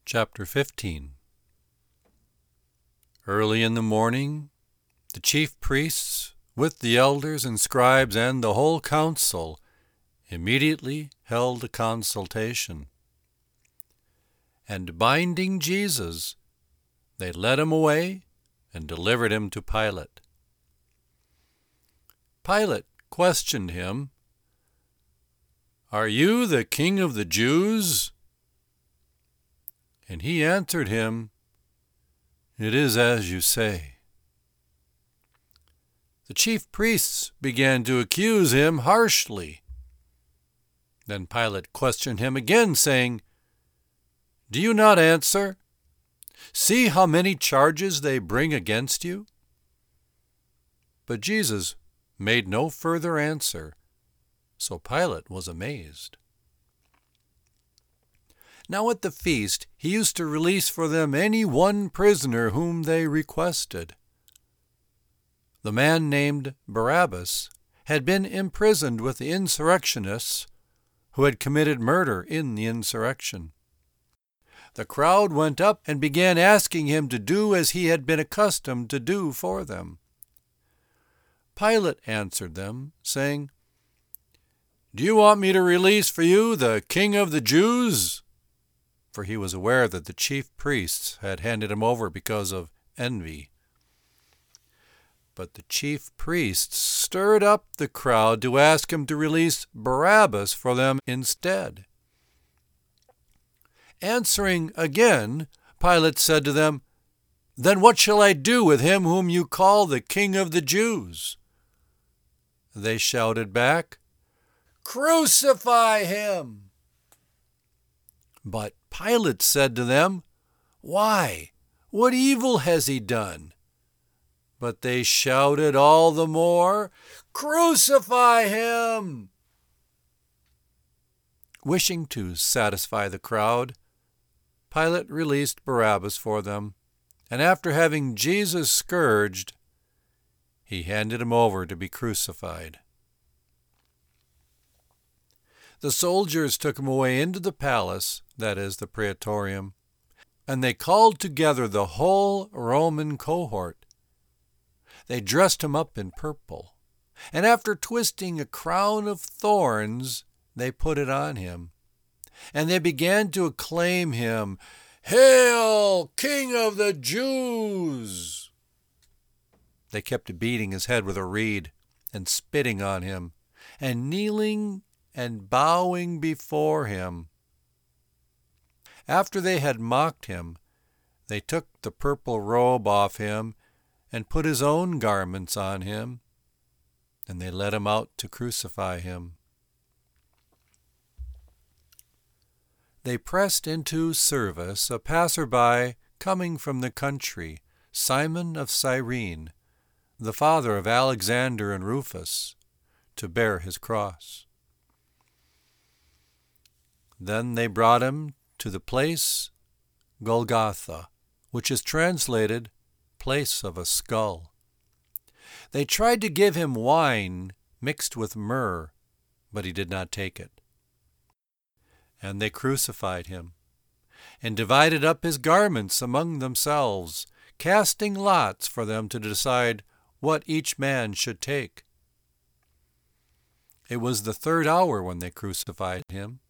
Chapter 15. Early in the morning, the chief priests, with the elders and scribes and the whole council, immediately held a consultation. And binding Jesus, they led him away and delivered him to Pilate. Pilate questioned him, "Are you the king of the Jews?" And he answered him, "It is as you say." The chief priests began to accuse him harshly. Then Pilate questioned him again, saying, "Do you not answer? See how many charges they bring against you." But Jesus made no further answer, so Pilate was amazed. Now at the feast he used to release for them any one prisoner whom they requested. The man named Barabbas had been imprisoned with the insurrectionists who had committed murder in the insurrection. The crowd went up and began asking him to do as he had been accustomed to do for them. Pilate answered them, saying, "Do you want me to release for you the King of the Jews?" For he was aware that the chief priests had handed him over because of envy. But the chief priests stirred up the crowd to ask him to release Barabbas for them instead. Answering again, Pilate said to them, "Then what shall I do with him whom you call the King of the Jews?" They shouted back, "Crucify him!" But Pilate said to them, "Why? What evil has he done?" But they shouted all the more, "Crucify him!" Wishing to satisfy the crowd, Pilate released Barabbas for them, and after having Jesus scourged, he handed him over to be crucified. The soldiers took him away into the palace, that is, the praetorium, and they called together the whole Roman cohort. They dressed him up in purple, and after twisting a crown of thorns, they put it on him. And they began to acclaim him, "Hail, King of the Jews!" They kept beating his head with a reed and spitting on him, and kneeling and bowing before him. After they had mocked him, they took the purple robe off him and put his own garments on him, and they led him out to crucify him. They pressed into service a passer-by coming from the country, Simon of Cyrene, the father of Alexander and Rufus, to bear his cross. Then they brought him to the place Golgotha, which is translated place of a skull. They tried to give him wine mixed with myrrh, but he did not take it. And they crucified him, and divided up his garments among themselves, casting lots for them to decide what each man should take. It was the third hour when they crucified him.